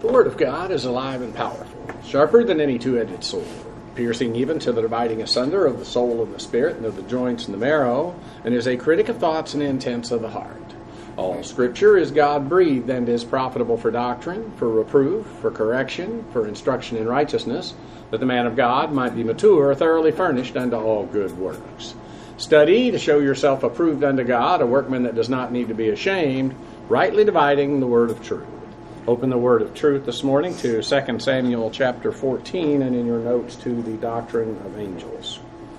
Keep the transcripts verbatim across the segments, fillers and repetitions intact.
The Word of God is alive and powerful, sharper than any two-edged sword, piercing even to the dividing asunder of the soul and the spirit, and of the joints and the marrow, and is a critic of thoughts and intents of the heart. All Scripture is God-breathed and is profitable for doctrine, for reproof, for correction, for instruction in righteousness, that the man of God might be mature, thoroughly furnished unto all good works. Study to show yourself approved unto God, a workman that does not need to be ashamed, rightly dividing the word of truth. Open the word of truth this morning to Second Samuel chapter fourteen, and in your notes to the doctrine of angels.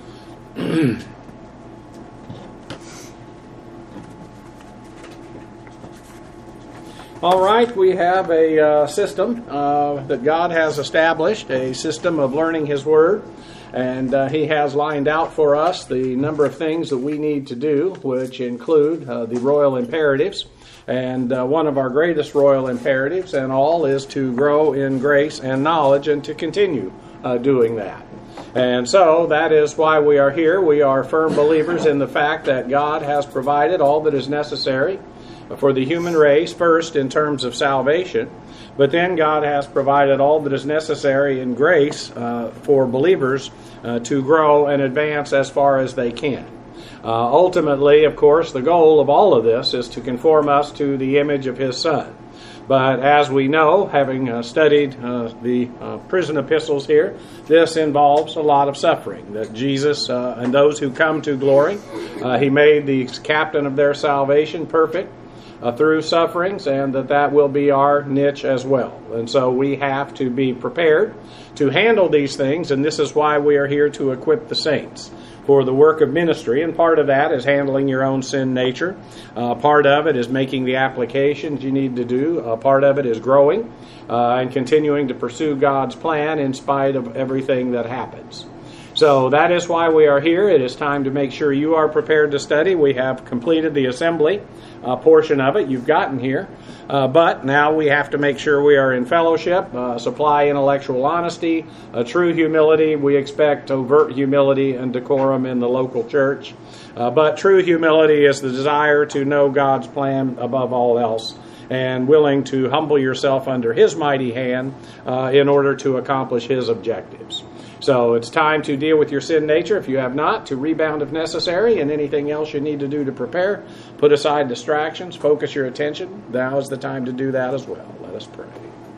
All right, we have a uh, system uh, that God has established, a system of learning His Word, and uh, He has lined out for us the number of things that we need to do, which include uh, the royal imperatives. And uh, one of our greatest royal imperatives and all is to grow in grace and knowledge and to continue uh, doing that. And so that is why we are here. We are firm believers in the fact that God has provided all that is necessary for the human race, first in terms of salvation, but then God has provided all that is necessary in grace uh, for believers uh, to grow and advance as far as they can. Uh, ultimately, of course, the goal of all of this is to conform us to the image of His Son. But as we know, having uh, studied uh, the uh, prison epistles here, this involves a lot of suffering. That Jesus uh, and those who come to glory, uh, He made the captain of their salvation perfect uh, through sufferings, and that that will be our niche as well. And so we have to be prepared to handle these things, and this is why we are here to equip the saints for the work of ministry, and part of that is handling your own sin nature. Uh, part of it is making the applications you need to do. Uh, part of it is growing uh, and continuing to pursue God's plan in spite of everything that happens. So that is why we are here. It is time to make sure you are prepared to study. We have completed the assembly uh, portion of it. You've gotten here. Uh, but now we have to make sure we are in fellowship, uh, supply intellectual honesty, a true humility. We expect overt humility and decorum in the local church. Uh, but true humility is the desire to know God's plan above all else, and willing to humble yourself under His mighty hand uh, in order to accomplish His objectives. So it's time to deal with your sin nature, if you have not, to rebound if necessary, and anything else you need to do to prepare. Put aside distractions, focus your attention. Now is the time to do that as well. Let us pray.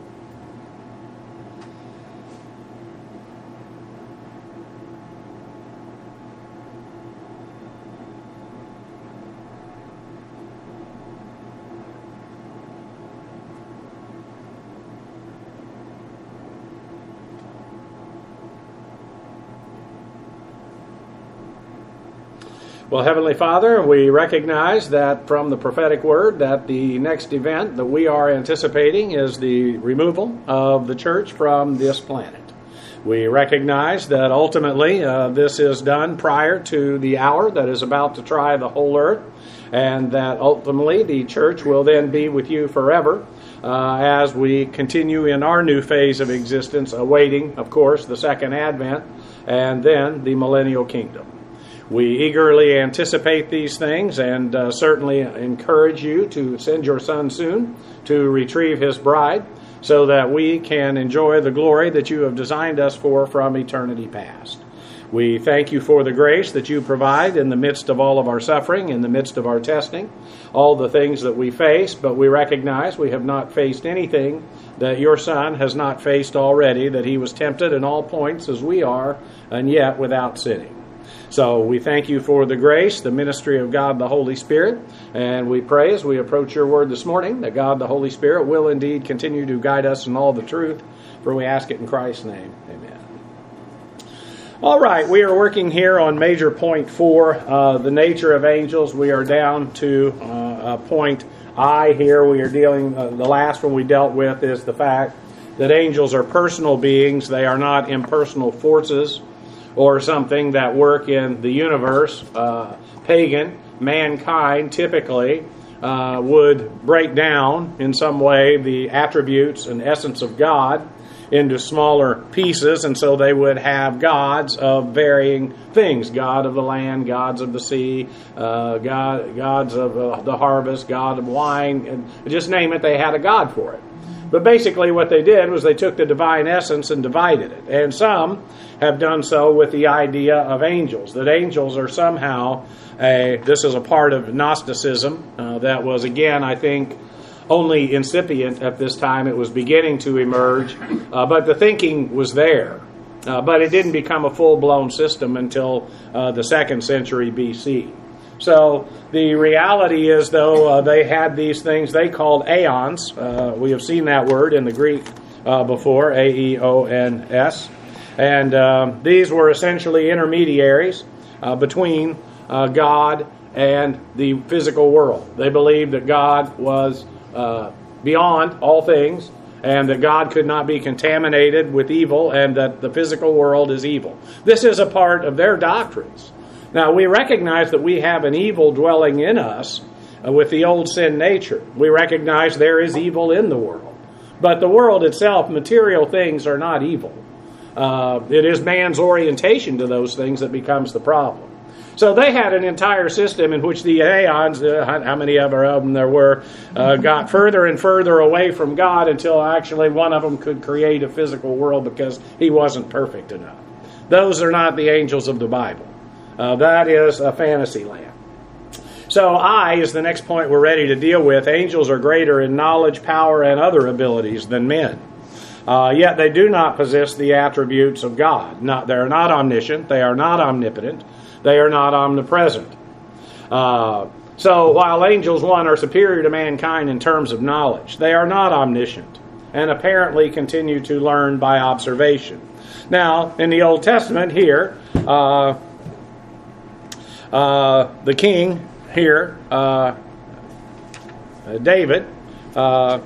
Well, Heavenly Father, we recognize that from the prophetic word that the next event that we are anticipating is the removal of the church from this planet. We recognize that ultimately uh, this is done prior to the hour that is about to try the whole earth, and that ultimately the church will then be with you forever uh, as we continue in our new phase of existence, awaiting, of course, the second advent and then the millennial kingdom. We eagerly anticipate these things and uh, certainly encourage you to send your son soon to retrieve his bride so that we can enjoy the glory that you have designed us for from eternity past. We thank you for the grace that you provide in the midst of all of our suffering, in the midst of our testing, all the things that we face, but we recognize we have not faced anything that your Son has not faced already, that He was tempted in all points as we are, and yet without sinning. So we thank you for the grace, the ministry of God the Holy Spirit, and we pray as we approach your word this morning that God the Holy Spirit will indeed continue to guide us in all the truth, for we ask it in Christ's name. Amen. All right, we are working here on major point four, uh, the nature of angels. We are down to uh, uh, point I here. We are dealing, uh, the last one we dealt with is the fact that angels are personal beings. They are not impersonal forces or something that work in the universe. Uh, pagan mankind typically uh, would break down in some way the attributes and essence of God into smaller pieces, and so they would have gods of varying things. God of the land, gods of the sea, uh, God, gods of uh, the harvest, God of wine, and just name it, they had a god for it. But basically what they did was they took the divine essence and divided it. And some have done so with the idea of angels, that angels are somehow, a, this is a part of Gnosticism uh, that was, again, I think, only incipient at this time. It was beginning to emerge, uh, but the thinking was there. Uh, but it didn't become a full-blown system until uh, the second century B C. So the reality is, though, uh, they had these things they called aeons. Uh, we have seen that word in the Greek uh, before, A E O N S. And um, these were essentially intermediaries uh, between uh, God and the physical world. They believed that God was uh, beyond all things, and that God could not be contaminated with evil, and that the physical world is evil. This is a part of their doctrines. Now, we recognize that we have an evil dwelling in us uh, with the old sin nature. We recognize there is evil in the world. But the world itself, material things are not evil. Uh, it is man's orientation to those things that becomes the problem. So they had an entire system in which the aeons, uh, how many of them there were, uh, got further and further away from God until actually one of them could create a physical world because he wasn't perfect enough. Those are not the angels of the Bible. Uh, that is a fantasy land. So I is the next point we're ready to deal with. Angels are greater in knowledge, power, and other abilities than men. Uh, yet they do not possess the attributes of God. Not, they are not omniscient. They are not omnipotent. They are not omnipresent. Uh, so while angels, one, are superior to mankind in terms of knowledge, they are not omniscient and apparently continue to learn by observation. Now, in the Old Testament here, uh, uh, the king here, uh, David, uh,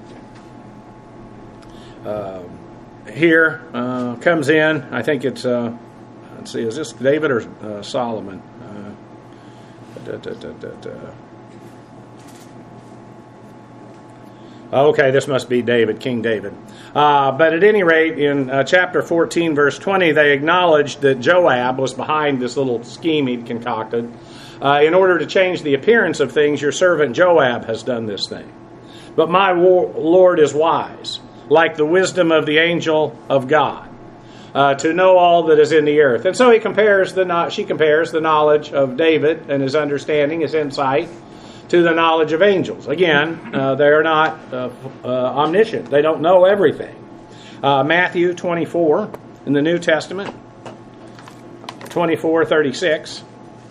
uh, here uh, comes in, I think it's... Uh, Let's see, is this David or uh, Solomon? Uh, da, da, da, da, da. Okay, this must be David, King David. Uh, but at any rate, in uh, chapter fourteen, verse twenty, they acknowledged that Joab was behind this little scheme he'd concocted. Uh, in order to change the appearance of things, your servant Joab has done this thing. But my Lord is wise, like the wisdom of the angel of God. Uh, to know all that is in the earth. And so he compares the she compares the knowledge of David and his understanding, his insight, to the knowledge of angels. Again, uh, they are not uh, uh, omniscient. They don't know everything. Uh, Matthew twenty-four in the New Testament, twenty-four thirty-six.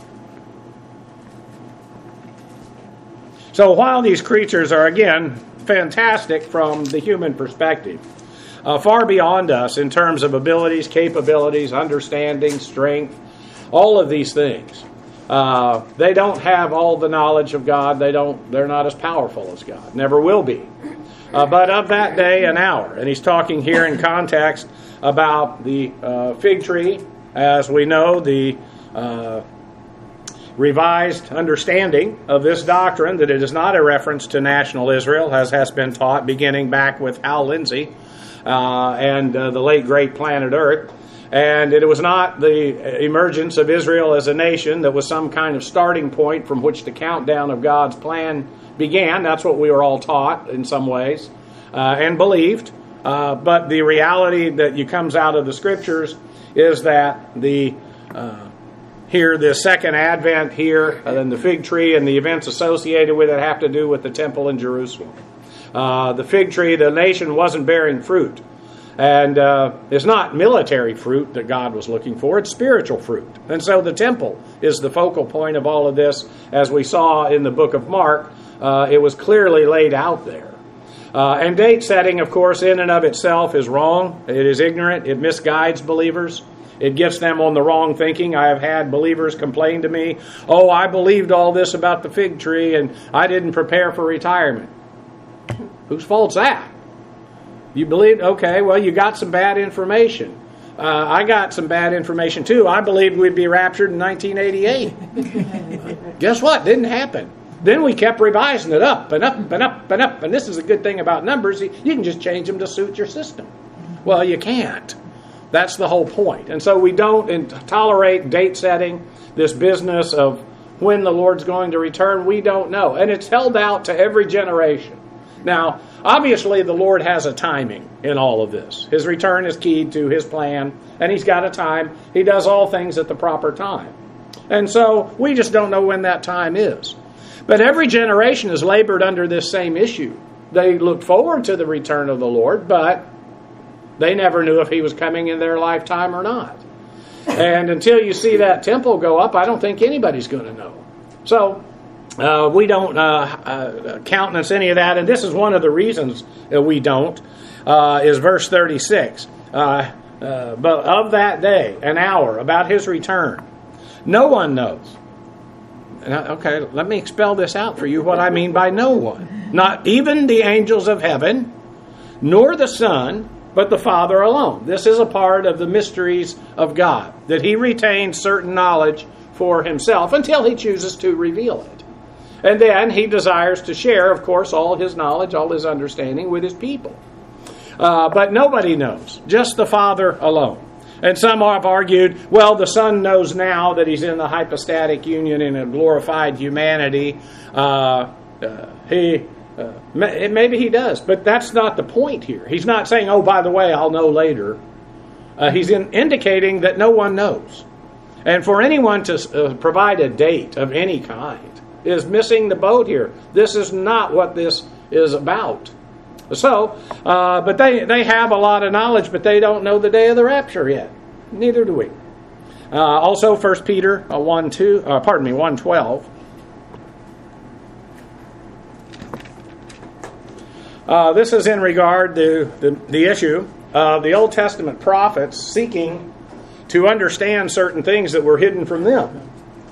So while these creatures are, again, fantastic from the human perspective, Uh, far beyond us in terms of abilities, capabilities, understanding, strength, all of these things. Uh, they don't have all the knowledge of God. They don't. They're not as powerful as God. Never will be. Uh, but of that day and hour, and he's talking here in context about the uh, fig tree, as we know, the uh, revised understanding of this doctrine, that it is not a reference to national Israel, as has been taught, beginning back with Hal Lindsey. Uh, and uh, the late great Planet Earth. And it was not the emergence of Israel as a nation that was some kind of starting point from which the countdown of God's plan began. That's what we were all taught in some ways uh, and believed. Uh, but the reality that you comes out of the Scriptures is that the uh, here the second advent here, and then the fig tree and the events associated with it have to do with the temple in Jerusalem. Uh, the fig tree, the nation wasn't bearing fruit. And uh, it's not military fruit that God was looking for, it's spiritual fruit. And so the temple is the focal point of all of this. As we saw in the book of Mark, uh, it was clearly laid out there. Uh, and date setting, of course, in and of itself is wrong. It is ignorant. It misguides believers. It gets them on the wrong thinking. I have had believers complain to me, oh, I believed all this about the fig tree and I didn't prepare for retirement. Whose fault's that? You believed? Okay, well, you got some bad information. Uh, I got some bad information, too. I believed we'd be raptured in nineteen eighty-eight. Guess what? Didn't happen. Then we kept revising it up and up and up and up. And this is a good thing about numbers. You can just change them to suit your system. Well, you can't. That's the whole point. And so we don't tolerate date setting, this business of when the Lord's going to return. We don't know. And it's held out to every generation. Now, obviously, the Lord has a timing in all of this. His return is keyed to His plan, and He's got a time. He does all things at the proper time. And so, we just don't know when that time is. But every generation has labored under this same issue. They looked forward to the return of the Lord, but they never knew if He was coming in their lifetime or not. And until you see that temple go up, I don't think anybody's going to know. So, uh, we don't uh, uh, countenance any of that. And this is one of the reasons that we don't, uh, is verse thirty-six. Uh, uh, but of that day, an hour, about His return, no one knows. Okay, let me spell this out for you, what I mean by no one. Not even the angels of heaven, nor the Son, but the Father alone. This is a part of the mysteries of God, that He retains certain knowledge for Himself until He chooses to reveal it. And then He desires to share, of course, all His knowledge, all His understanding with His people. Uh, but nobody knows, just the Father alone. And some have argued, well, the Son knows now that He's in the hypostatic union in a glorified humanity. Uh, uh, he, uh, maybe He does, but that's not the point here. He's not saying, oh, by the way, I'll know later. Uh, he's in, indicating that no one knows. And for anyone to uh, provide a date of any kind is missing the boat here. This is not what this is about. So, uh, but they, they have a lot of knowledge, but they don't know the day of the rapture yet. Neither do we. Uh, also, First Peter uh, one two, uh, pardon me, one twelve. Uh, this is in regard to the, the issue of the Old Testament prophets seeking to understand certain things that were hidden from them.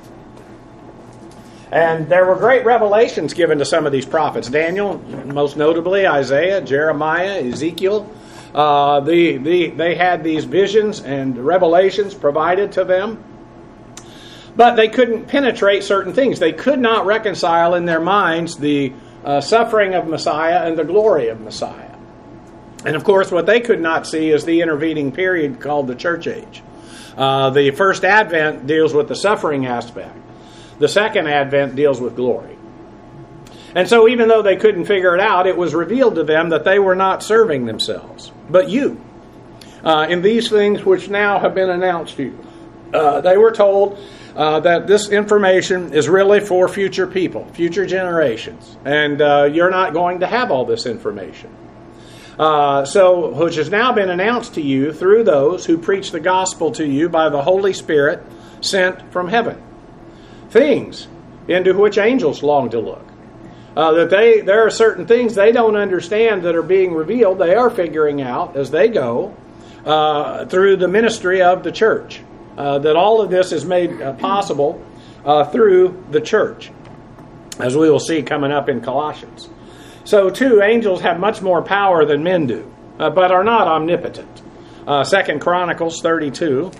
And there were great revelations given to some of these prophets. Daniel, most notably, Isaiah, Jeremiah, Ezekiel. Uh, the, the, they had these visions and revelations provided to them. But they couldn't penetrate certain things. They could not reconcile in their minds the uh, suffering of Messiah and the glory of Messiah. And of course, what they could not see is the intervening period called the church age. Uh, the first advent deals with the suffering aspect. The second advent deals with glory. And so even though they couldn't figure it out, it was revealed to them that they were not serving themselves, but you. Uh, in these things which now have been announced to you. Uh, they were told uh, that this information is really for future people, future generations. And uh, you're not going to have all this information. Uh, so, which has now been announced to you through those who preach the gospel to you by the Holy Spirit sent from heaven. Things into which angels long to look. Uh, that they there are certain things they don't understand that are being revealed. They are figuring out as they go uh, through the ministry of the church. Uh, that all of this is made uh, possible uh, through the church, as we will see coming up in Colossians. So, too, angels have much more power than men do, uh, but are not omnipotent. Uh, Second Chronicles thirty-two.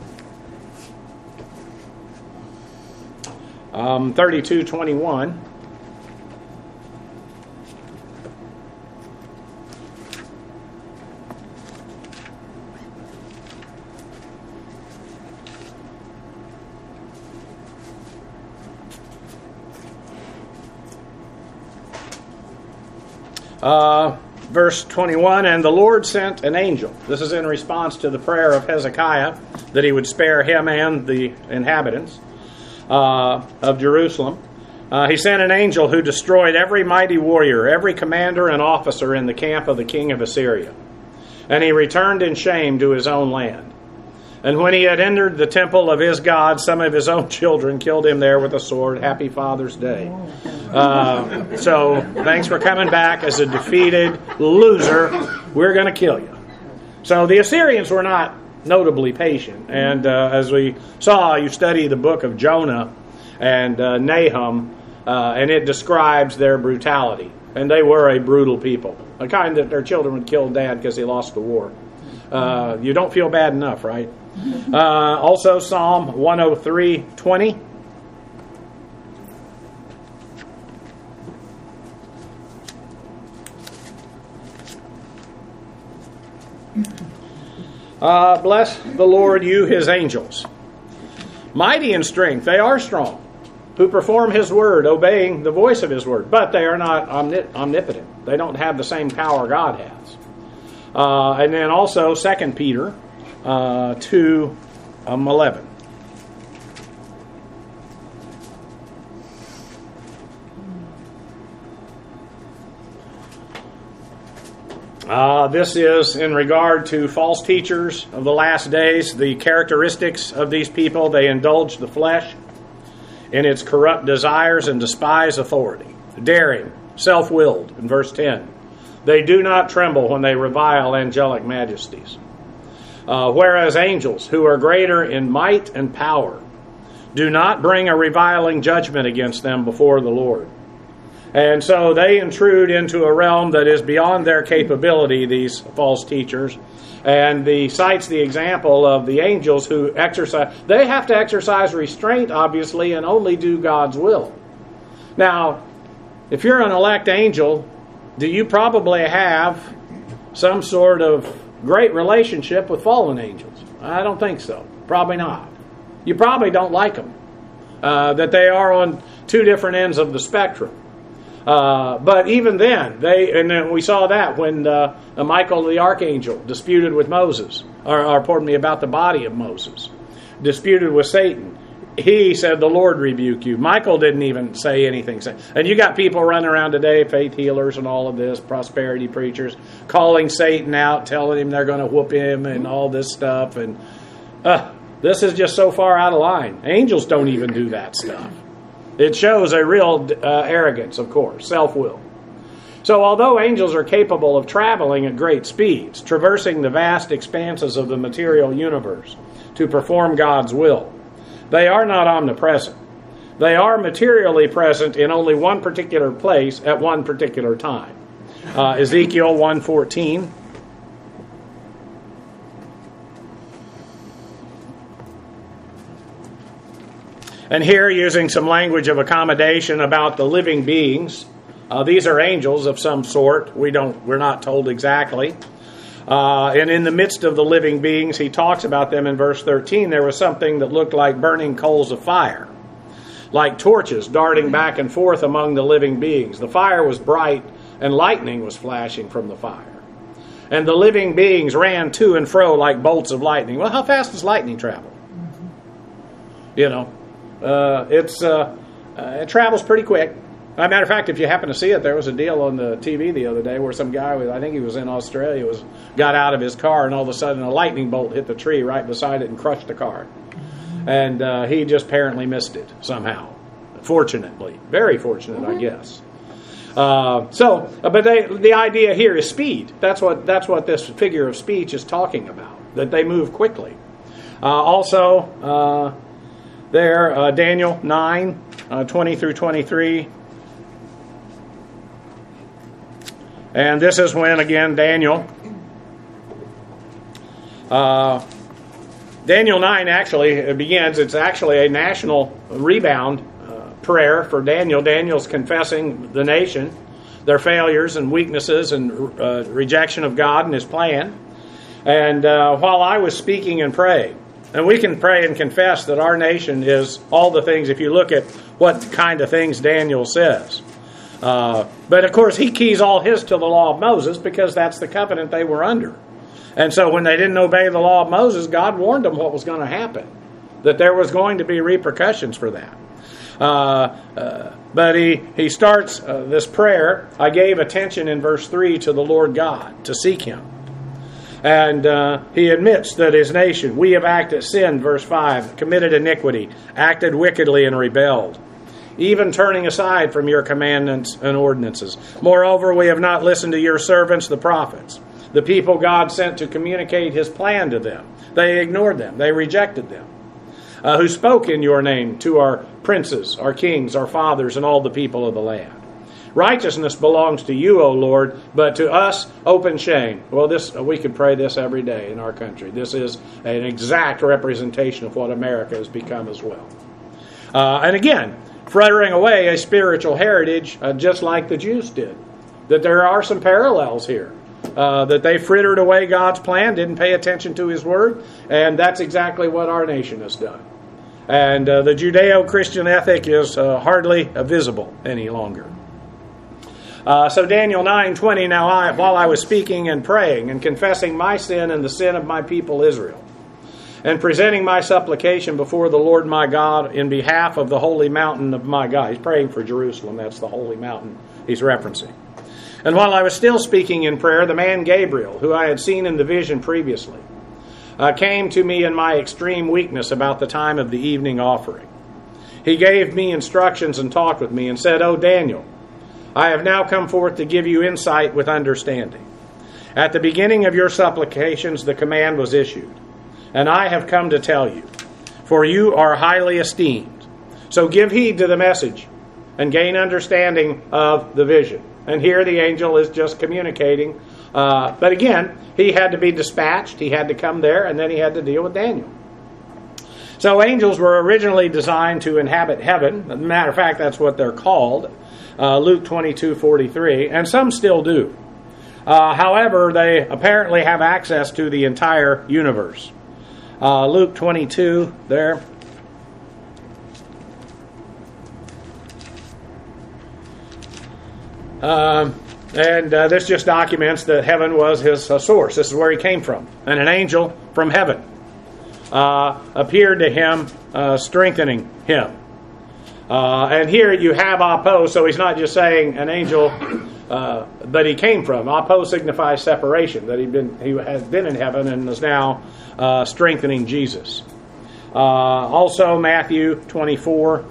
Um, thirty-two twenty-one. Uh, verse twenty-one, and the Lord sent an angel. This is in response to the prayer of Hezekiah that he would spare him and the inhabitants uh, of Jerusalem. Uh, he sent an angel who destroyed every mighty warrior, every commander and officer in the camp of the king of Assyria. And he returned in shame to his own land. And when he had entered the temple of his God, some of his own children killed him there with a sword. Happy Father's Day. Uh, so, thanks for coming back as a defeated loser. We're going to kill you. So, the Assyrians were not notably patient. And uh, as we saw, you study the book of Jonah and uh, Nahum, uh, and it describes their brutality. And they were a brutal people. A kind that their children would kill dad because he lost the war. Uh, you don't feel bad enough, right? Uh, also, Psalm one oh three twenty. Uh, bless the Lord, you his angels. Mighty in strength, they are strong, who perform his word, obeying the voice of his word, but they are not omni- omnipotent. They don't have the same power God has. Uh, and then also Second Peter uh, two eleven. Uh, this is in regard to false teachers of the last days. The characteristics of these people: they indulge the flesh in its corrupt desires and despise authority. Daring, self-willed, in verse ten. They do not tremble when they revile angelic majesties. Uh, whereas angels, who are greater in might and power, do not bring a reviling judgment against them before the Lord. And so they intrude into a realm that is beyond their capability, these false teachers. And he cites the example of the angels who exercise, they have to exercise restraint, obviously, and only do God's will. Now, if you're an elect angel, do you probably have some sort of great relationship with fallen angels? I don't think so. Probably not. You probably don't like them. Uh, that they are on two different ends of the spectrum. Uh, but even then, they and then we saw that when uh, Michael the archangel disputed with Moses, or, or pardon me, about the body of Moses, disputed with Satan. He said, "The Lord rebuke you." Michael didn't even say anything. And you got people running around today, faith healers and all of this, prosperity preachers, calling Satan out, telling him they're going to whoop him and all this stuff. And uh, this is just so far out of line. Angels don't even do that stuff. It shows a real uh, arrogance, of course, self-will. So although angels are capable of traveling at great speeds, traversing the vast expanses of the material universe to perform God's will, they are not omnipresent. They are materially present in only one particular place at one particular time. Uh, Ezekiel one fourteen. And here, using some language of accommodation about the living beings, uh, these are angels of some sort. We don't, we're not told exactly. Uh, and in the midst of the living beings, he talks about them in verse thirteen. There was something that looked like burning coals of fire, like torches darting back and forth among the living beings. The fire was bright, and lightning was flashing from the fire. And the living beings ran to and fro like bolts of lightning. Well, how fast does lightning travel? You know. Uh, it's uh, uh, it travels pretty quick. As a matter of fact, if you happen to see it, there was a deal on the T V the other day where some guy, was, I think he was in Australia, was got out of his car and all of a sudden a lightning bolt hit the tree right beside it and crushed the car. And uh, he just apparently missed it somehow. Fortunately. Very fortunate, mm-hmm. I guess. Uh, so, but they, the idea here is speed. That's what, that's what this figure of speech is talking about, that they move quickly. Uh, also... Uh, There, uh, Daniel nine, uh, twenty through twenty-three. And this is when, again, Daniel. Uh, Daniel nine actually begins, it's actually a national rebound uh, prayer for Daniel. Daniel's confessing the nation, their failures and weaknesses and uh, rejection of God and His plan. And uh, while I was speaking and praying, and we can pray and confess that our nation is all the things, if you look at what kind of things Daniel says. Uh, but of course, he keys all his to the law of Moses because that's the covenant they were under. And so when they didn't obey the law of Moses, God warned them what was going to happen, that there was going to be repercussions for that. Uh, uh, but he, he starts uh, this prayer, I gave attention in verse three to the Lord God, to seek Him. And uh, he admits that his nation, we have acted sin, verse five, committed iniquity, acted wickedly and rebelled, even turning aside from your commandments and ordinances. Moreover, we have not listened to your servants, the prophets, the people God sent to communicate His plan to them. They ignored them. They rejected them. Uh, who spoke in your name to our princes, our kings, our fathers, and all the people of the land. Righteousness belongs to you, O Lord, but to us open shame. Well, this we could pray this every day in our country. This is an exact representation of what America has become as well. Uh, and again, frittering away a spiritual heritage uh, just like the Jews did. That there are some parallels here. Uh, that they frittered away God's plan, didn't pay attention to His word, and that's exactly what our nation has done. And uh, the Judeo-Christian ethic is uh, hardly uh, visible any longer. Uh, so Daniel nine twenty, now I, while I was speaking and praying and confessing my sin and the sin of my people Israel, and presenting my supplication before the Lord my God in behalf of the holy mountain of my God. He's praying for Jerusalem. That's the holy mountain he's referencing. And while I was still speaking in prayer, the man Gabriel, who I had seen in the vision previously, uh, came to me in my extreme weakness about the time of the evening offering. He gave me instructions and talked with me and said, "O Daniel, I have now come forth to give you insight with understanding. At the beginning of your supplications, the command was issued. And I have come to tell you, for you are highly esteemed. So give heed to the message and gain understanding of the vision." And here the angel is just communicating. Uh, but again, he had to be dispatched. He had to come there, and then he had to deal with Daniel. So angels were originally designed to inhabit heaven. As a matter of fact, that's what they're called. Uh, Luke twenty-two forty-three. And some still do. Uh, however, they apparently have access to the entire universe. Uh, Luke twenty-two there. Um, and uh, this just documents that heaven was his uh, source. This is where he came from. And an angel from heaven uh, appeared to him, uh, strengthening him. Uh, and here you have apo, so he's not just saying an angel uh, that he came from. Apo signifies separation, that he'd been, he had been in heaven and is now uh, strengthening Jesus. Uh, also Matthew twenty-four,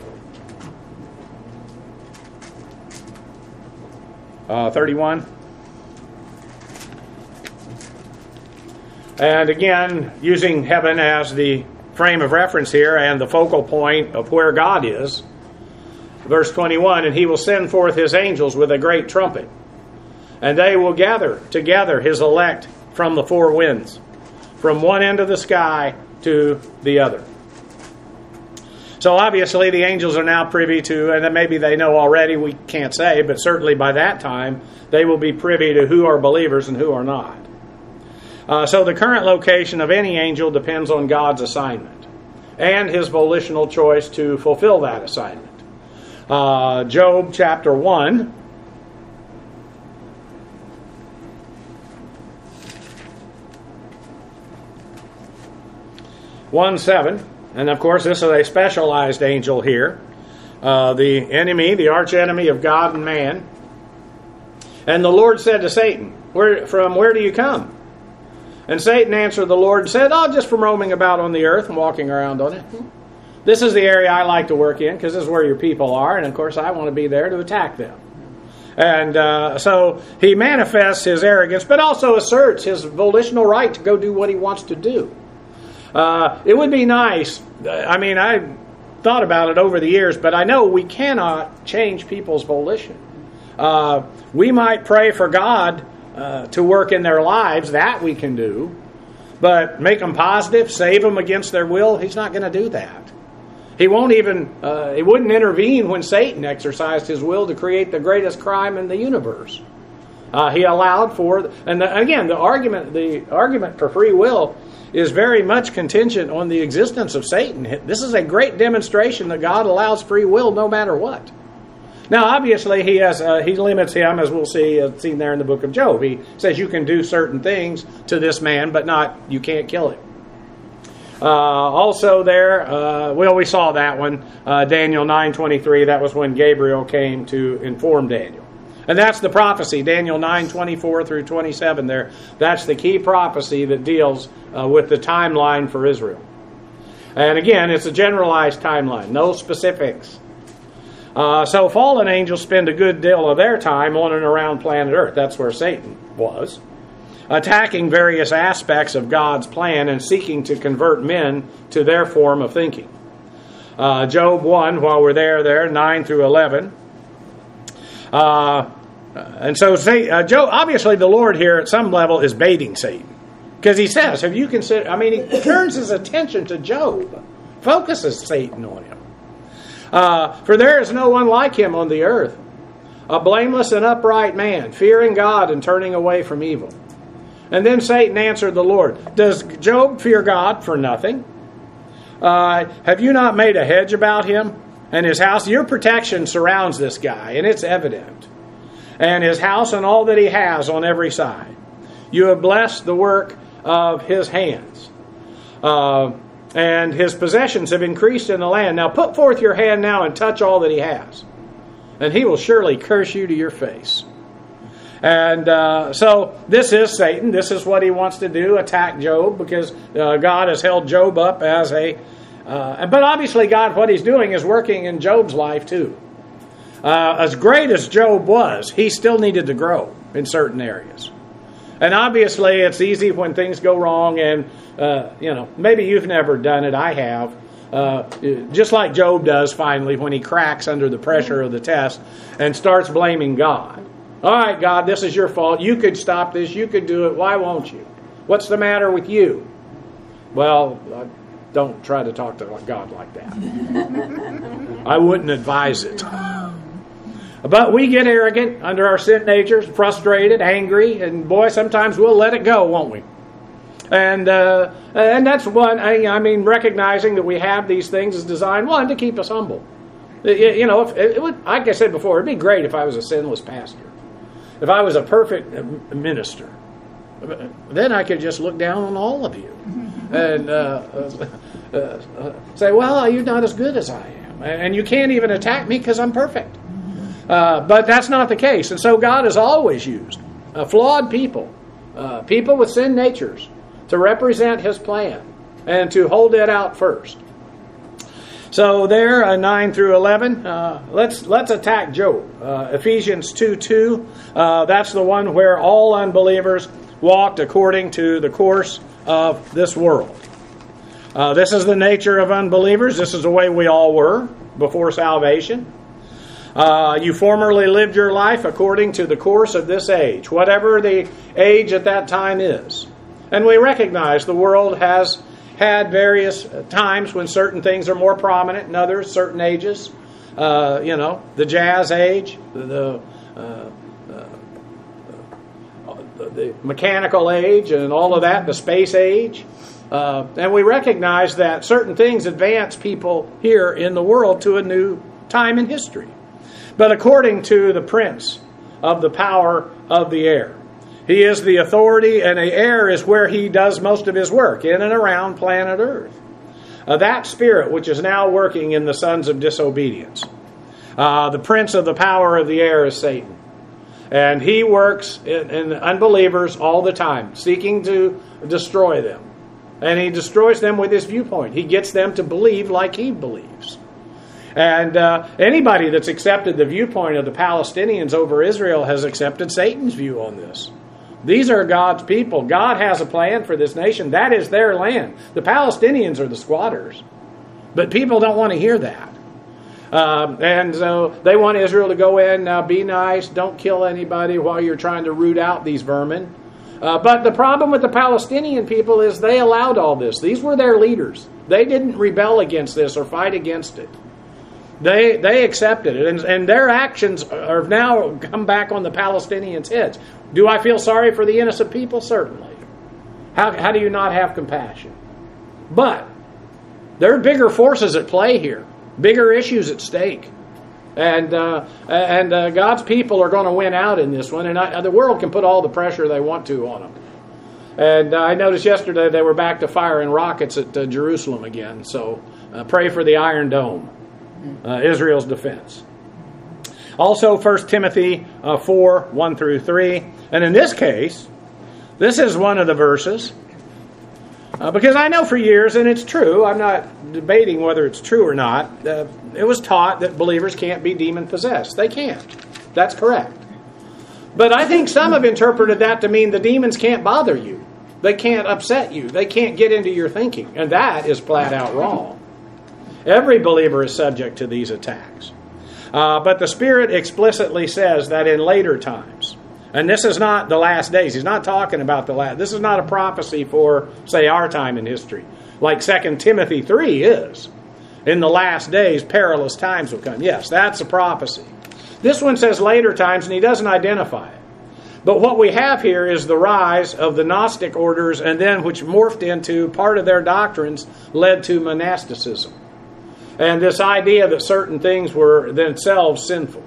uh, thirty-one. And again, using heaven as the frame of reference here and the focal point of where God is. Verse twenty-one, "And he will send forth his angels with a great trumpet, and they will gather together his elect from the four winds, from one end of the sky to the other." So obviously the angels are now privy to, and then maybe they know already, we can't say, but certainly by that time they will be privy to who are believers and who are not. Uh, so the current location of any angel depends on God's assignment and his volitional choice to fulfill that assignment. Uh, Job chapter one. one seven. And of course this is a specialized angel here. Uh, the enemy, the archenemy of God and man. "And the Lord said to Satan, where, from where do you come? And Satan answered the Lord and said, oh, just from roaming about on the earth and walking around on it. This is the area I like to work in because this is where your people are. And of course I want to be there to attack them." And uh, so he manifests his arrogance, but also asserts his volitional right to go do what he wants to do. Uh, it would be nice, I mean, I thought about it over the years, but I know we cannot change people's volition. Uh, we might pray for God uh, to work in their lives, that we can do, but make them positive, save them against their will, he's not going to do that. He won't even, uh, he wouldn't intervene when Satan exercised his will to create the greatest crime in the universe. Uh, he allowed for, and the, again, the argument, the argument for free will is very much contingent on the existence of Satan. This is a great demonstration that God allows free will no matter what. Now, obviously, he has uh, he limits him, as we'll see, uh, seen there in the book of Job. He says you can do certain things to this man, but not you can't kill him. Uh, also, there, uh, well, we saw that one, uh, Daniel nine twenty-three. That was when Gabriel came to inform Daniel. And that's the prophecy, Daniel nine twenty-four through twenty-seven there. That's the key prophecy that deals uh, with the timeline for Israel. And again, it's a generalized timeline, no specifics. Uh, so fallen angels spend a good deal of their time on and around planet Earth. That's where Satan was. Attacking various aspects of God's plan and seeking to convert men to their form of thinking. Uh, Job one, while we're there, there, nine through eleven. Uh, and so, uh, Job, obviously the Lord here at some level is baiting Satan. Because he says, have you considered, I mean, he turns his attention to Job, focuses Satan on him. Uh, for there is no one like him on the earth, a blameless and upright man, fearing God and turning away from evil. And then Satan answered the Lord, does Job fear God for nothing? Uh, have you not made a hedge about him and his house? Your protection surrounds this guy, and it's evident. and his house and all that he has on every side. You have blessed the work of his hands. Uh, and his possessions have increased in the land. Now put forth your hand now and touch all that he has, and he will surely curse you to your face. And uh, so this is Satan. This is what he wants to do, attack Job, because uh, God has held Job up as a... Uh, but obviously God, what he's doing is working in Job's life too. Uh, as great as Job was, he still needed to grow in certain areas. And obviously it's easy when things go wrong, and uh, you know, maybe you've never done it, I have. Uh, just like Job does finally when he cracks under the pressure of the test and starts blaming God. All right, God, this is your fault. You could stop this. You could do it. Why won't you? What's the matter with you? Well, uh, don't try to talk to God like that. I wouldn't advise it. But we get arrogant under our sin natures, frustrated, angry, and boy, sometimes we'll let it go, won't we? And uh, and that's one, I, I mean, recognizing that we have these things is designed, one, to keep us humble. You know, if, it would, like I said before, it'd be great if I was a sinless pastor. If I was a perfect minister, then I could just look down on all of you and uh, uh, uh, say, well, you're not as good as I am. And you can't even attack me because I'm perfect. Uh, but that's not the case. And so God has always used uh, flawed people, uh, people with sin natures, to represent his plan and to hold it out first. So there, uh, nine through eleven, uh, let's let's attack Job. Uh, Ephesians two two, uh, that's the one where all unbelievers walked according to the course of this world. Uh, this is the nature of unbelievers. This is the way we all were before salvation. Uh, you formerly lived your life according to the course of this age, whatever the age at that time is. And we recognize the world has had various times when certain things are more prominent and others, certain ages. Uh, you know, the jazz age, the, uh, uh, the mechanical age and all of that, the space age. Uh, and we recognize that certain things advance people here in the world to a new time in history. But according to the prince of the power of the air, he is the authority, and the air is where he does most of his work, in and around planet Earth. Uh, that spirit which is now working in the sons of disobedience. Uh, the prince of the power of the air is Satan. And he works in, in unbelievers all the time, seeking to destroy them. And he destroys them with his viewpoint. He gets them to believe like he believes. And uh, anybody that's accepted the viewpoint of the Palestinians over Israel has accepted Satan's view on this. These are God's people. God has a plan for this nation. That is their land. The Palestinians are the squatters. But people don't want to hear that. Um, and so they want Israel to go in, uh, be nice, don't kill anybody while you're trying to root out these vermin. Uh, but the problem with the Palestinian people is they allowed all this. These were their leaders. They didn't rebel against this or fight against it. They they accepted it, and, and their actions are now come back on the Palestinians' heads. Do I feel sorry for the innocent people? Certainly. How, how do you not have compassion? But there are bigger forces at play here, bigger issues at stake. And uh, and uh, God's people are going to win out in this one, and I, the world can put all the pressure they want to on them. And uh, I noticed yesterday they were back to firing rockets at uh, Jerusalem again, so uh, pray for the Iron Dome. Uh, Israel's defense. Also, First Timothy uh, four, one through three. And in this case, this is one of the verses. Uh, because I know for years, and it's true, I'm not debating whether it's true or not, uh, it was taught that believers can't be demon-possessed. They can't. That's correct. But I think some have interpreted that to mean the demons can't bother you. They can't upset you. They can't get into your thinking. And that is flat out wrong. Every believer is subject to these attacks. Uh, but the Spirit explicitly says that in later times, and this is not the last days, he's not talking about the last, this is not a prophecy for, say, our time in history, like Second Timothy three is. In the last days, perilous times will come. Yes, that's a prophecy. This one says later times, and he doesn't identify it. But what we have here is the rise of the Gnostic orders, and then which morphed into part of their doctrines led to monasticism. And this idea that certain things were themselves sinful.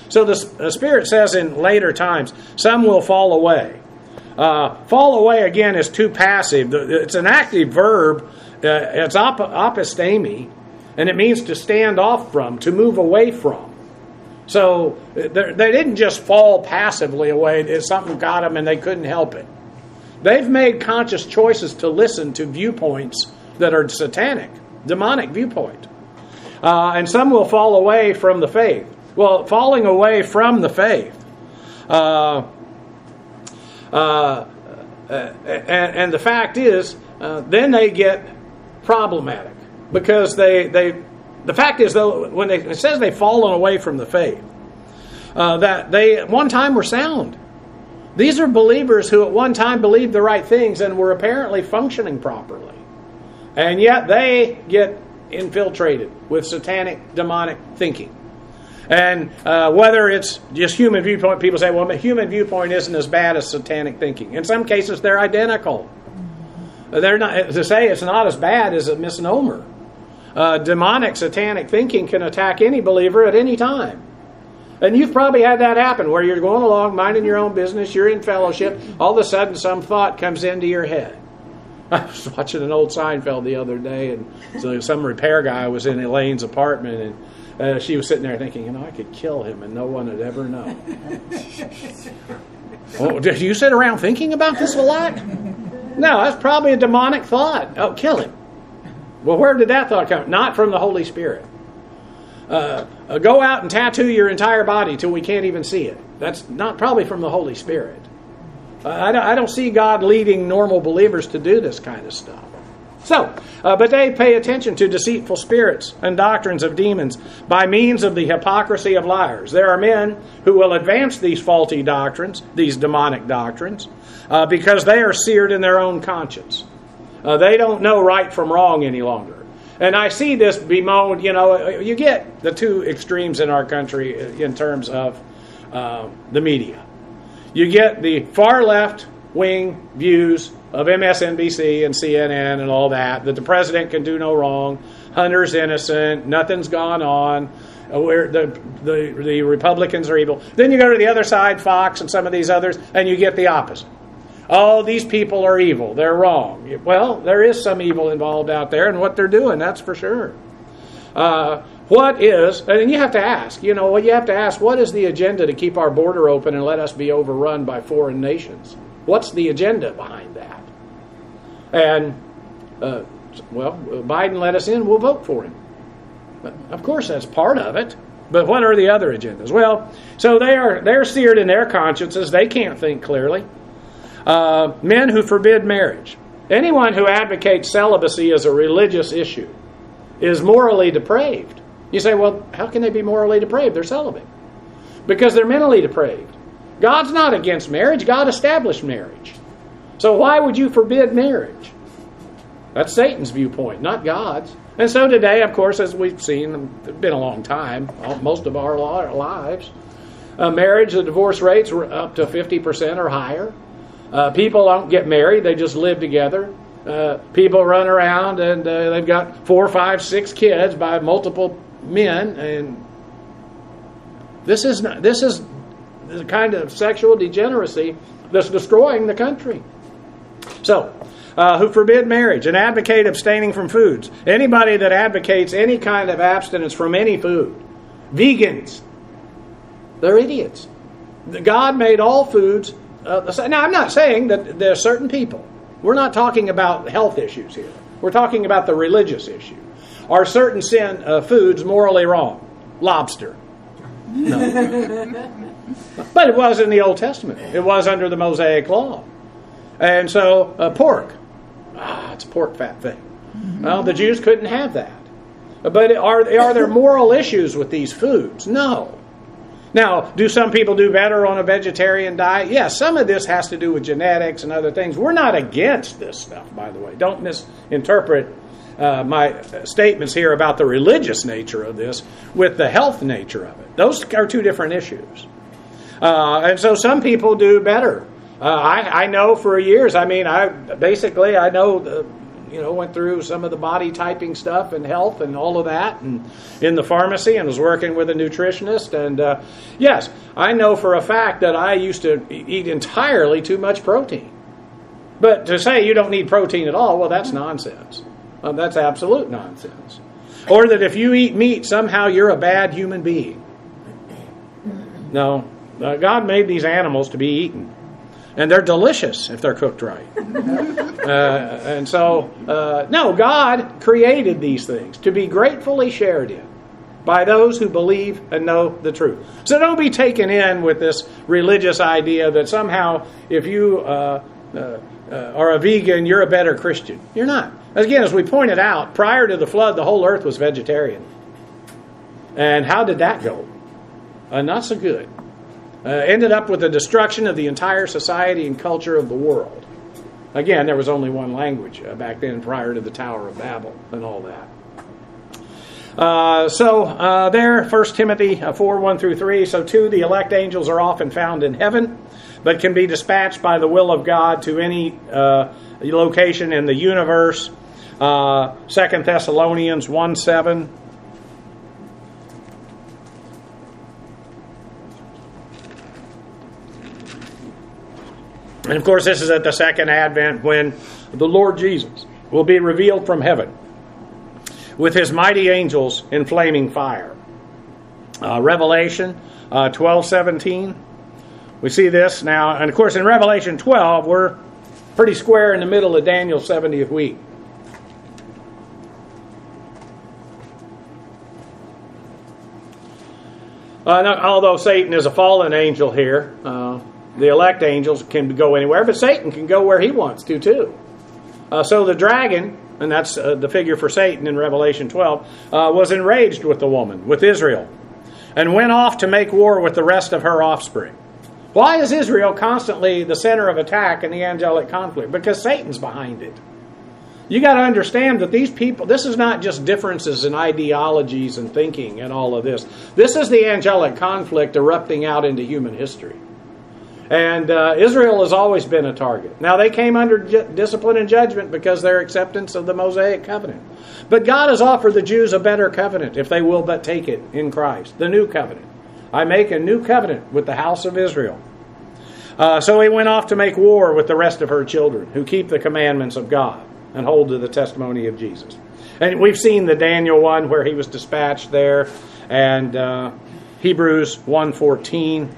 So the, the Spirit says in later times, some will fall away. Uh, fall away, again, is too passive. It's an active verb. Uh, it's op- opistemi, and it means to stand off from, to move away from. So they didn't just fall passively away. Something got them and they couldn't help it. They've made conscious choices to listen to viewpoints that are satanic, demonic viewpoint. Uh, and some will fall away from the faith. Well, falling away from the faith. Uh, uh, and, and the fact is, uh, then they get problematic. Because they, they the fact is, though, when they, it says they've fallen away from the faith, uh, that they at one time were sound. These are believers who at one time believed the right things and were apparently functioning properly. And yet they get infiltrated with satanic, demonic thinking. And uh, whether it's just human viewpoint, people say, well, human viewpoint isn't as bad as satanic thinking. In some cases, they're identical. They're not, to say it's not as bad is a misnomer. Uh, demonic, satanic thinking can attack any believer at any time. And you've probably had that happen where you're going along, minding your own business, you're in fellowship, all of a sudden some thought comes into your head. I was watching an old Seinfeld the other day, and so some repair guy was in Elaine's apartment, and uh, she was sitting there thinking, you know, I could kill him and no one would ever know. Oh, did you sit around thinking about this a lot? No, that's probably a demonic thought. Oh, kill him. Well, where did that thought come? Not from the Holy Spirit. Uh, uh, go out and tattoo your entire body till we can't even see it. That's not probably from the Holy Spirit. Uh, I, don't, I don't see God leading normal believers to do this kind of stuff. So, uh, but they pay attention to deceitful spirits and doctrines of demons by means of the hypocrisy of liars. There are men who will advance these faulty doctrines, these demonic doctrines, uh, because they are seared in their own conscience. Uh, they don't know right from wrong any longer. And I see this bemoaned, you know, you get the two extremes in our country in terms of uh, the media. You get the far left wing views of M S N B C and C N N and all that, that the president can do no wrong, Hunter's innocent, nothing's gone on, where the, the, the Republicans are evil. Then you go to the other side, Fox and some of these others, and you get the opposite. Oh, these people are evil. They're wrong. Well, there is some evil involved out there in what they're doing, that's for sure. Uh, what is, and you have to ask, you know, you have to ask, what is the agenda to keep our border open and let us be overrun by foreign nations? What's the agenda behind that? And, uh, well, Biden let us in, we'll vote for him. Of course, that's part of it. But what are the other agendas? Well, so they are, they're seared in their consciences. They can't think clearly. Uh, men who forbid marriage. Anyone who advocates celibacy as a religious issue is morally depraved. You say, well, how can they be morally depraved? They're celibate. Because they're mentally depraved. God's not against marriage. God established marriage. So why would you forbid marriage? That's Satan's viewpoint, not God's. And so today, of course, as we've seen, it's been a long time, most of our lives, uh, marriage, the divorce rates were up to fifty percent or higher. Uh, people don't get married, they just live together. Uh, people run around and uh, they've got four, five, six kids by multiple men, and this is not, this is the kind of sexual degeneracy that's destroying the country. So, uh, who forbid marriage and advocate abstaining from foods. Anybody that advocates any kind of abstinence from any food. Vegans. They're idiots. God made all foods. Uh, now, I'm not saying that there are certain people. We're not talking about health issues here. We're talking about the religious issue. Are certain sin uh, foods morally wrong? Lobster. No. But it was in the Old Testament. It was under the Mosaic Law. And so, uh, pork. Ah, it's a pork fat thing. Well, the Jews couldn't have that. But are, are there moral issues with these foods? No. Now, do some people do better on a vegetarian diet? Yes, some of this has to do with genetics and other things. We're not against this stuff, by the way. Don't misinterpret uh, my statements here about the religious nature of this with the health nature of it. Those are two different issues. Uh, and so some people do better. Uh, I, I know for years, I mean, I basically, I know the, you know, went through some of the body typing stuff and health and all of that, and in the pharmacy, and was working with a nutritionist. And uh, yes, I know for a fact that I used to eat entirely too much protein. But to say you don't need protein at all, well, that's nonsense. Well, that's absolute nonsense. Or that if you eat meat, somehow you're a bad human being. No, uh, God made these animals to be eaten. And they're delicious if they're cooked right. Uh, and so, uh, no, God created these things to be gratefully shared in by those who believe and know the truth. So don't be taken in with this religious idea that somehow if you uh, uh, uh, are a vegan, you're a better Christian. You're not. Again, as we pointed out, prior to the flood, the whole earth was vegetarian. And how did that go? Uh, not so good. Uh, ended up with the destruction of the entire society and culture of the world. Again, there was only one language uh, back then prior to the Tower of Babel and all that. Uh, so uh, there, First Timothy four, one through three. So too, the elect angels are often found in heaven, but can be dispatched by the will of God to any uh, location in the universe. Uh, Second Thessalonians one, seven. And of course, this is at the second advent when the Lord Jesus will be revealed from heaven with his mighty angels in flaming fire. Uh, Revelation uh, twelve, seventeen. We see this now. And of course, in Revelation twelve, we're pretty square in the middle of Daniel's seventieth week. Uh, now, although Satan is a fallen angel here, uh, the elect angels can go anywhere, but Satan can go where he wants to too. Uh, so the dragon, and that's uh, the figure for Satan in Revelation twelve, uh, was enraged with the woman, with Israel, and went off to make war with the rest of her offspring. Why is Israel constantly the center of attack in the angelic conflict? Because Satan's behind it. You got to understand that these people, this is not just differences in ideologies and thinking and all of this. This is the angelic conflict erupting out into human history. And uh, Israel has always been a target. Now, they came under ju- discipline and judgment because of their acceptance of the Mosaic covenant. But God has offered the Jews a better covenant if they will but take it in Christ, the new covenant. I make a new covenant with the house of Israel. Uh, so he went off to make war with the rest of her children who keep the commandments of God and hold to the testimony of Jesus. And we've seen the Daniel one where he was dispatched there, and uh, Hebrews one fourteen.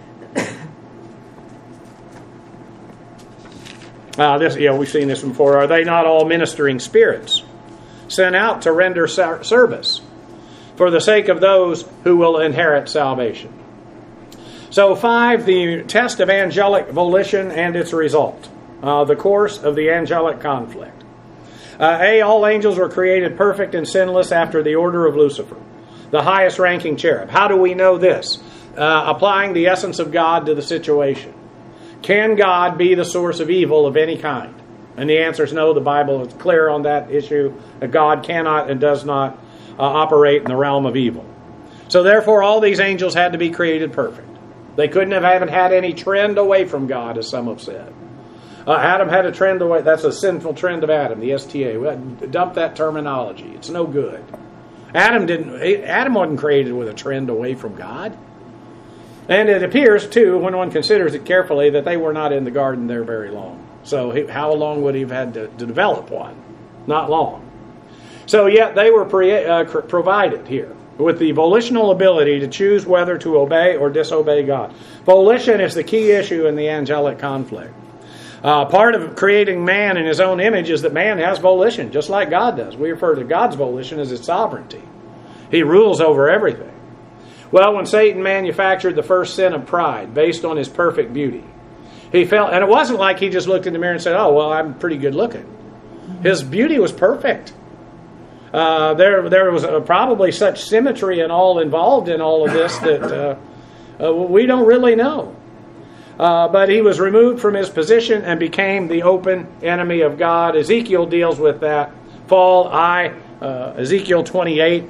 Uh, this, yeah, we've seen this before. Are they not all ministering spirits sent out to render service for the sake of those who will inherit salvation? So five, the test of angelic volition and its result. Uh, the course of the angelic conflict. Uh, A, all angels were created perfect and sinless after the order of Lucifer, the highest ranking cherub. How do we know this? Uh, applying the essence of God to the situation. Can God be the source of evil of any kind? And the answer is no. The Bible is clear on that issue, that God cannot and does not uh, operate in the realm of evil. So therefore, all these angels had to be created perfect. They couldn't have haven't had any trend away from God, as some have said. Uh, Adam had a trend away. That's a sinful trend of Adam, the S T A. Dump that terminology. It's no good. Adam didn't. Adam wasn't created with a trend away from God. And it appears, too, when one considers it carefully, that they were not in the garden there very long. So he, how long would he have had to, to develop one? Not long. So yet they were pre, uh, provided here with the volitional ability to choose whether to obey or disobey God. Volition is the key issue in the angelic conflict. Uh, part of creating man in his own image is that man has volition, just like God does. We refer to God's volition as his sovereignty. He rules over everything. Well, when Satan manufactured the first sin of pride based on his perfect beauty, he felt, and it wasn't like he just looked in the mirror and said, oh, well, I'm pretty good looking. His beauty was perfect. Uh, there, there was uh, probably such symmetry and all involved in all of this that uh, uh, we don't really know. Uh, but he was removed from his position and became the open enemy of God. Ezekiel deals with that fall. I, uh, Ezekiel twenty-eight,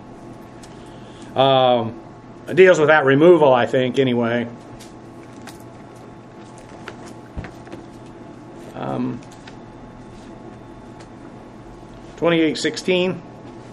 um, deals with that removal, I think, anyway. Um, twenty-eight sixteen.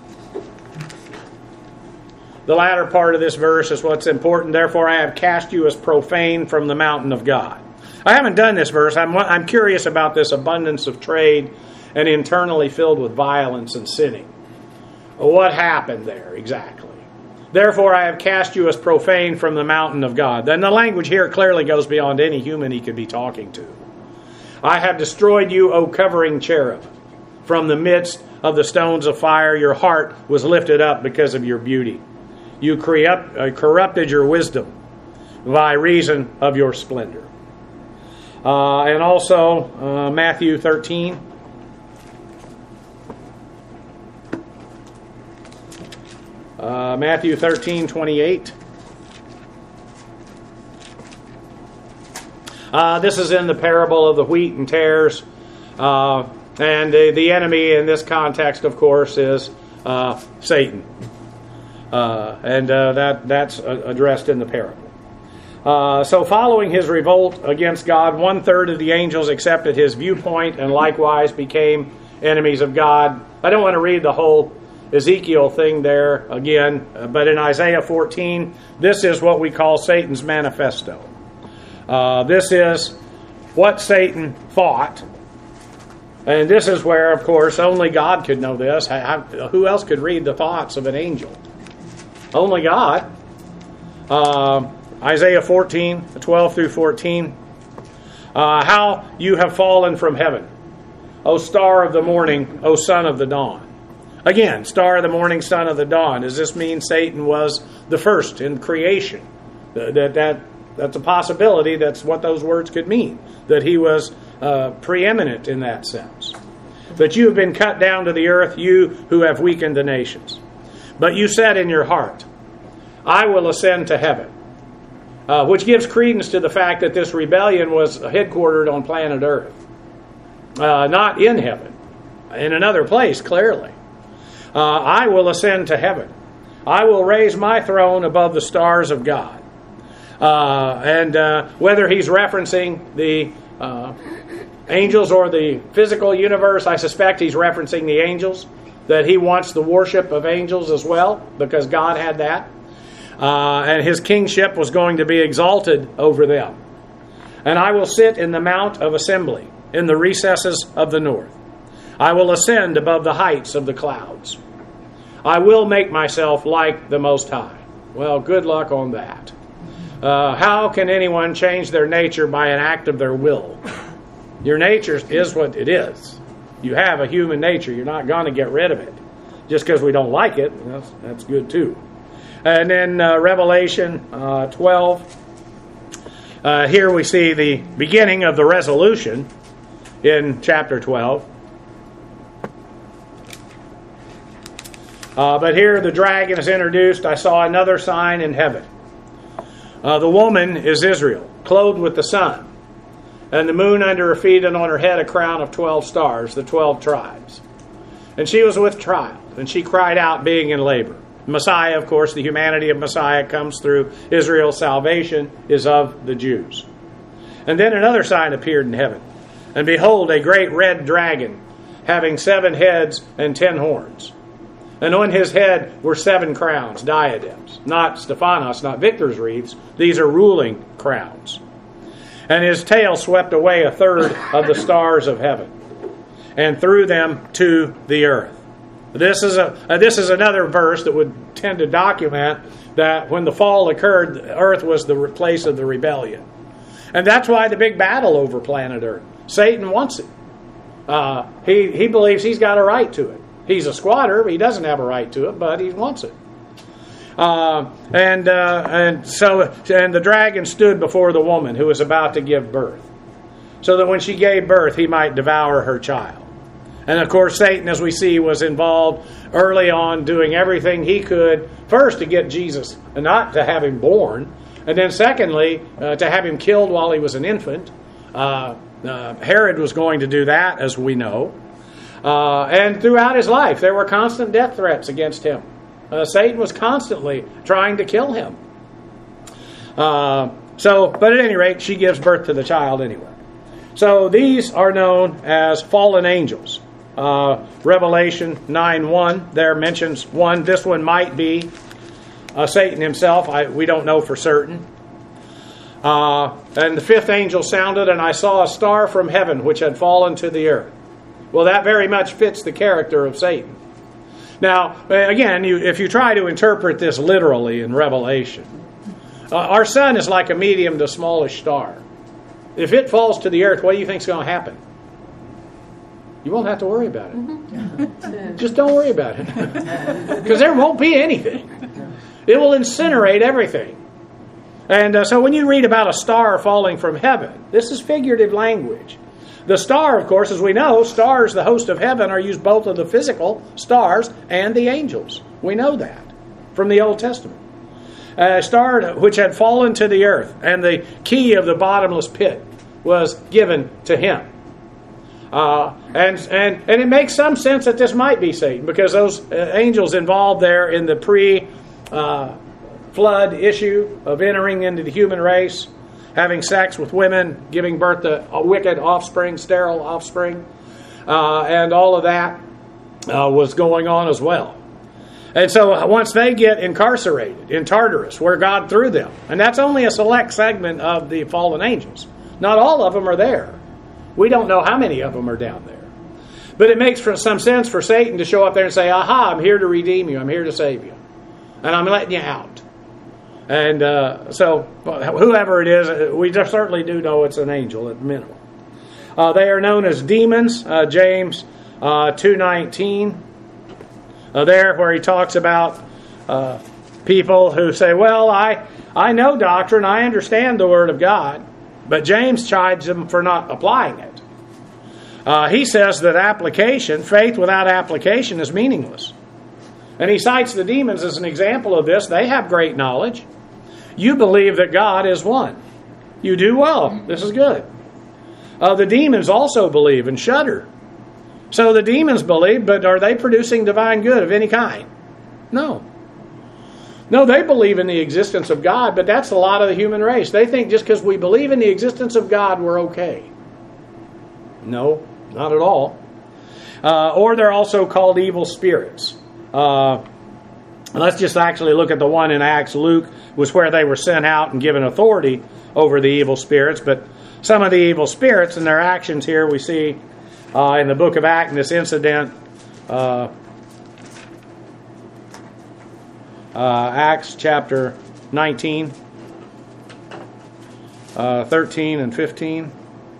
The latter part of this verse is what's important. Therefore I have cast you as profane from the mountain of God. I haven't done this verse. I'm, I'm curious about this abundance of trade and internally filled with violence and sinning. What happened there exactly? Therefore I have cast you as profane from the mountain of God. Then the language here clearly goes beyond any human he could be talking to. I have destroyed you, O covering cherub. From the midst of the stones of fire, your heart was lifted up because of your beauty. You corrupted your wisdom by reason of your splendor. Uh, and also uh, Matthew thirteen. Uh, Matthew thirteen twenty-eight. Uh, this is in the parable of the wheat and tares. Uh, and the, the enemy in this context, of course, is uh, Satan. Uh, and uh, that that's addressed in the parable. Uh, so following his revolt against God, one-third of the angels accepted his viewpoint and likewise became enemies of God. I don't want to read the whole Ezekiel thing there again, but in Isaiah fourteen, this is what we call Satan's manifesto. Uh, this is what Satan thought. And this is where, of course, only God could know this. Who else could read the thoughts of an angel? Only God. Uh, Isaiah fourteen, twelve through fourteen. Uh, how you have fallen from heaven, O star of the morning, O son of the dawn. Again, star of the morning, son of the dawn. Does this mean Satan was the first in creation? That, that, that's a possibility. That's what those words could mean. That he was uh, preeminent in that sense. That you have been cut down to the earth, you who have weakened the nations. But you said in your heart, I will ascend to heaven. Uh, which gives credence to the fact that this rebellion was headquartered on planet Earth. Uh, not in heaven. In another place, clearly. Uh, I will ascend to heaven. I will raise my throne above the stars of God. Uh, and uh, whether he's referencing the uh, angels or the physical universe, I suspect he's referencing the angels. That he wants the worship of angels as well, because God had that. Uh, and his kingship was going to be exalted over them. And I will sit in the mount of assembly, in the recesses of the north. I will ascend above the heights of the clouds. I will make myself like the Most High. Well, good luck on that. Uh, how can anyone change their nature by an act of their will? Your nature is what it is. You have a human nature. You're not going to get rid of it. Just because we don't like it, that's, that's good too. And then uh, Revelation uh, twelve. Uh, here we see the beginning of the resolution in chapter twelve. Uh, but here the dragon is introduced. I saw another sign in heaven. Uh, the woman is Israel, clothed with the sun. And the moon under her feet, and on her head a crown of twelve stars, the twelve tribes. And she was with child, and she cried out, being in labor. Messiah, of course, the humanity of Messiah comes through Israel's salvation, is of the Jews. And then another sign appeared in heaven. And behold, a great red dragon, having seven heads and ten horns. And on his head were seven crowns, diadems. Not Stephanos, not victor's wreaths. These are ruling crowns. And his tail swept away a third of the stars of heaven, and threw them to the earth. This is a uh, this is another verse that would tend to document that when the fall occurred, the earth was the place of the rebellion. And that's why the big battle over planet Earth. Satan wants it. Uh, he, he believes he's got a right to it. He's a squatter. He doesn't have a right to it, but he wants it. Uh, and uh, and so and the dragon stood before the woman who was about to give birth, so that when she gave birth, he might devour her child. And of course, Satan, as we see, was involved early on, doing everything he could, first to get Jesus, and not to have him born, and then secondly, uh, to have him killed while he was an infant. Uh, uh, Herod was going to do that, as we know. Uh, and throughout his life, there were constant death threats against him. Uh, Satan was constantly trying to kill him. Uh, so, but at any rate, she gives birth to the child anyway. So these are known as fallen angels. Uh, Revelation nine one there mentions one. This one might be uh, Satan himself. I, we don't know for certain. Uh, and the fifth angel sounded, and I saw a star from heaven which had fallen to the earth. Well, that very much fits the character of Satan. Now, again, you, if you try to interpret this literally in Revelation, uh, our sun is like a medium to smallish star. If it falls to the earth, what do you think is going to happen? You won't have to worry about it. Just don't worry about it. Because there won't be anything. It will incinerate everything. And uh, so when you read about a star falling from heaven, this is figurative language. The star, of course, as we know, stars, the host of heaven, are used both of the physical stars and the angels. We know that from the Old Testament. A star which had fallen to the earth, and the key of the bottomless pit was given to him. Uh, and, and, and it makes some sense that this might be Satan, because those uh, angels involved there in the pre-flood uh, issue of entering into the human race, having sex with women, giving birth to a wicked offspring, sterile offspring, uh, and all of that uh, was going on as well. And so once they get incarcerated in Tartarus, where God threw them, and that's only a select segment of the fallen angels. Not all of them are there. We don't know how many of them are down there. But it makes for some sense for Satan to show up there and say, aha, I'm here to redeem you. I'm here to save you. And I'm letting you out. And uh, so whoever it is, we just certainly do know it's an angel at minimum. Uh, they are known as demons. Uh, James uh, two nineteen. Uh, there where he talks about uh, people who say, well, I, I know doctrine. I understand the Word of God. But James chides them for not applying it. Uh, he says that application, faith without application, is meaningless. And he cites the demons as an example of this. They have great knowledge. You believe that God is one. You do well. This is good. Uh, the demons also believe and shudder. So the demons believe, but are they producing divine good of any kind? No. No, they believe in the existence of God, but that's a lot of the human race. They think just because we believe in the existence of God, we're okay. No, not at all. Uh, or they're also called evil spirits. Uh, let's just actually look at the one in Acts. Luke was where they were sent out and given authority over the evil spirits, but some of the evil spirits and their actions here we see uh, in the book of Acts, in this incident, uh, Uh, Acts chapter nineteen, uh, thirteen and fifteen.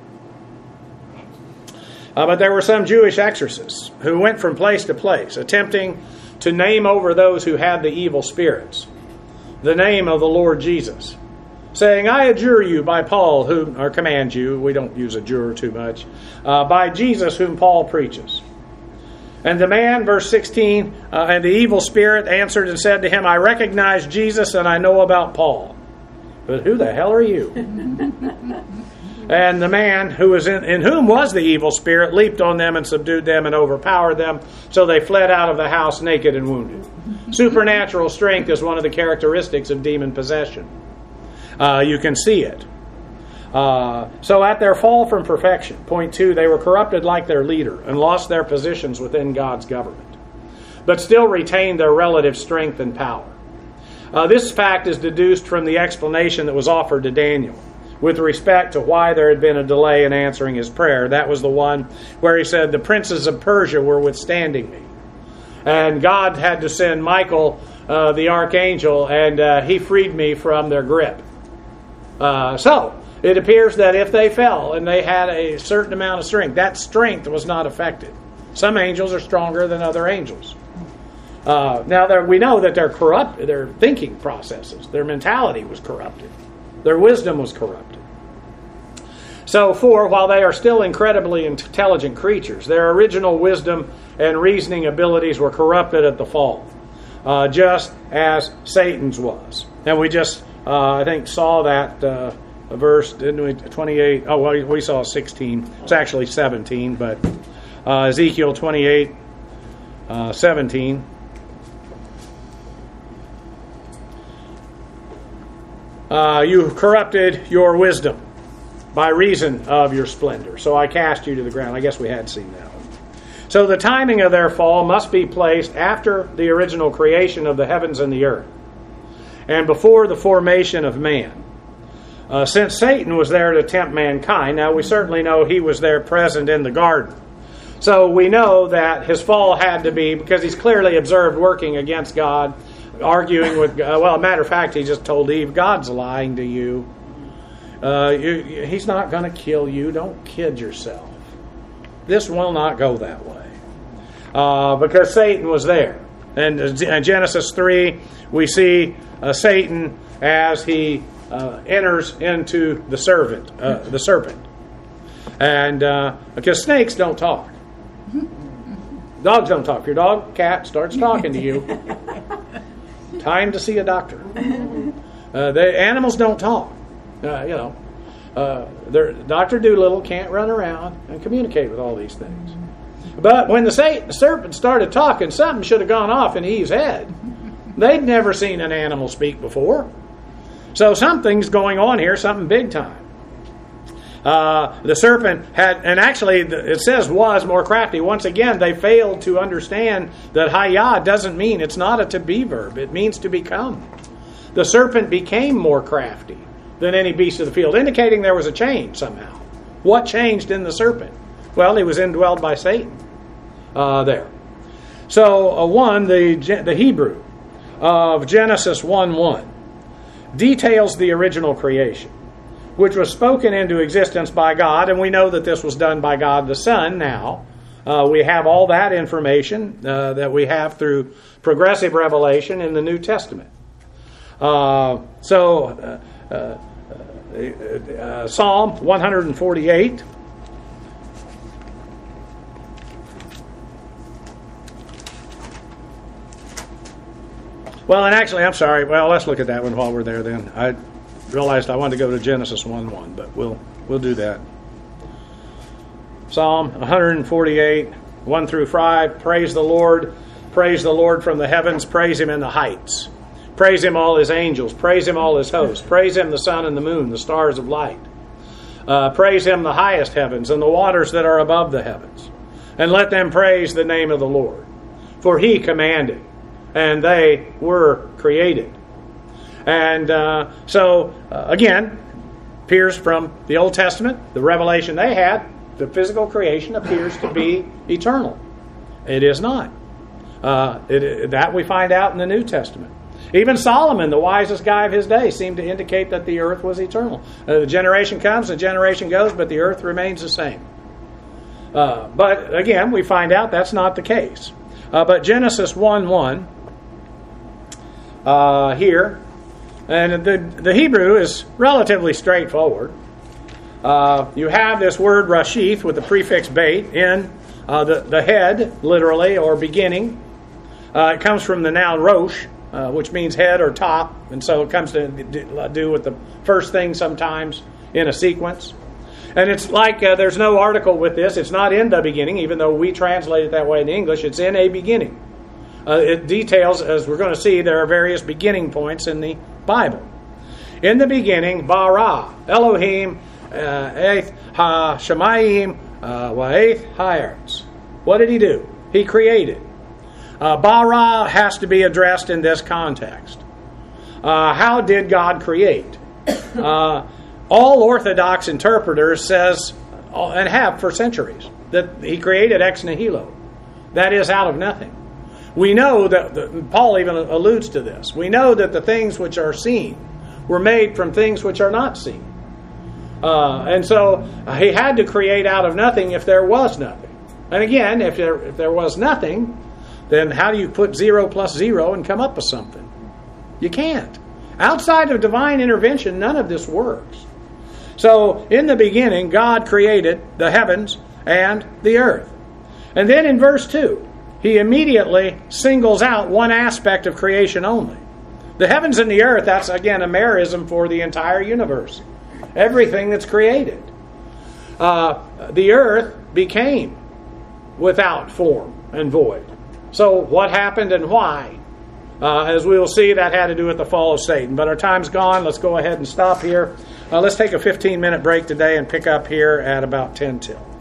Uh, but there were some Jewish exorcists who went from place to place, attempting to name over those who had the evil spirits the name of the Lord Jesus, saying, I adjure you by Paul, whom, or command you, we don't use adjure too much, uh, by Jesus whom Paul preaches. And the man, verse sixteen, uh, and the evil spirit answered and said to him, I recognize Jesus and I know about Paul. But who the hell are you? And the man who was in, in whom was the evil spirit leaped on them and subdued them and overpowered them. So they fled out of the house naked and wounded. Supernatural strength is one of the characteristics of demon possession. Uh, you can see it. Uh, so at their fall from perfection, point two, they were corrupted like their leader and lost their positions within God's government, but still retained their relative strength and power. Uh, this fact is deduced from the explanation that was offered to Daniel with respect to why there had been a delay in answering his prayer. That was the one where he said, the princes of Persia were withstanding me. And God had to send Michael, uh, the archangel, and uh, he freed me from their grip. Uh, so, it appears that if they fell and they had a certain amount of strength, that strength was not affected. Some angels are stronger than other angels. Uh, now, we know that they're corrupt, their thinking processes, their mentality was corrupted. Their wisdom was corrupted. So, for, while they are still incredibly intelligent creatures, their original wisdom and reasoning abilities were corrupted at the fall, uh, just as Satan's was. And we just, uh, I think, saw that... Uh, A verse, didn't we? twenty-eight. Oh, well, we saw sixteen. It's actually seventeen, but uh, Ezekiel twenty-eight, uh, seventeen. Uh, you corrupted your wisdom by reason of your splendor. So I cast you to the ground. I guess we had seen that one. So the timing of their fall must be placed after the original creation of the heavens and the earth, and before the formation of man. Uh, since Satan was there to tempt mankind, now we certainly know he was there present in the garden. So we know that his fall had to be, because he's clearly observed working against God, arguing with God. Well, a matter of fact, he just told Eve, God's lying to you. Uh, you he's not going to kill you. Don't kid yourself. This will not go that way. Uh, because Satan was there. And in Genesis three, we see uh, Satan as he uh, enters into the serpent, uh, the serpent. And uh, because snakes don't talk. Dogs don't talk. Your dog, cat, starts talking to you. Time to see a doctor. Uh, the animals don't talk. Uh, you know, uh, Doctor Doolittle can't run around and communicate with all these things. But when the serpent started talking, something should have gone off in Eve's head. They'd never seen an animal speak before. So something's going on here, something big time. Uh, the serpent had, and actually it says was more crafty. Once again, they failed to understand that hayah doesn't mean, it's not a to be verb. It means to become. The serpent became more crafty than any beast of the field, indicating there was a change somehow. What changed in the serpent? Well, he was indwelled by Satan uh, there. So, uh, one, the, the Hebrew of Genesis one one details the original creation, which was spoken into existence by God, and we know that this was done by God the Son now. Uh, we have all that information uh, that we have through progressive revelation in the New Testament. Uh, so, uh, uh, uh, uh, Psalm one forty-eight. Well, and actually, I'm sorry. Well, let's look at that one while we're there then. I realized I wanted to go to Genesis one one, but we'll we'll do that. Psalm one forty-eight, one through five. Praise the Lord. Praise the Lord from the heavens. Praise Him in the heights. Praise Him all His angels. Praise Him all His hosts. Praise Him the sun and the moon, the stars of light. Uh, praise Him the highest heavens and the waters that are above the heavens. And let them praise the name of the Lord. For He commanded, and they were created. And uh, so, uh, again, appears from the Old Testament, the revelation they had, the physical creation appears to be eternal. It is not. Uh, it, that we find out in the New Testament. Even Solomon, the wisest guy of his day, seemed to indicate that the earth was eternal. Uh, the generation comes, the generation goes, but the earth remains the same. Uh, but again, we find out that's not the case. Uh, but Genesis one one, uh, here, and the, the Hebrew is relatively straightforward. Uh, you have this word rashith with the prefix bait in uh, the, the head, literally, or beginning. Uh, it comes from the noun rosh, uh, which means head or top, and so it comes to do with the first thing sometimes in a sequence. And it's like uh, there's no article with this. It's not in the beginning, even though we translate it that way in English. It's in a beginning. Uh, it details, as we're going to see, there are various beginning points in the Bible. In the beginning, bara, Elohim, Eith ha Shemayim, Wa'eth ha'aretz. What did He do? He created. Uh, bara has to be addressed in this context. Uh, how did God create? Uh, all Orthodox interpreters says, and have for centuries, that He created ex nihilo. That is, out of nothing. We know that, the, Paul even alludes to this, we know that the things which are seen were made from things which are not seen. Uh, and so He had to create out of nothing if there was nothing. And again, if there, if there was nothing, then how do you put zero plus zero and come up with something? You can't. Outside of divine intervention, none of this works. So, in the beginning, God created the heavens and the earth. And then in verse two, He immediately singles out one aspect of creation only. The heavens and the earth, that's again a merism for the entire universe. Everything that's created. Uh, the earth became without form and void. So what happened and why? Uh, as we will see, that had to do with the fall of Satan. But our time's gone. Let's go ahead and stop here. Uh, let's take a fifteen minute break today and pick up here at about ten till.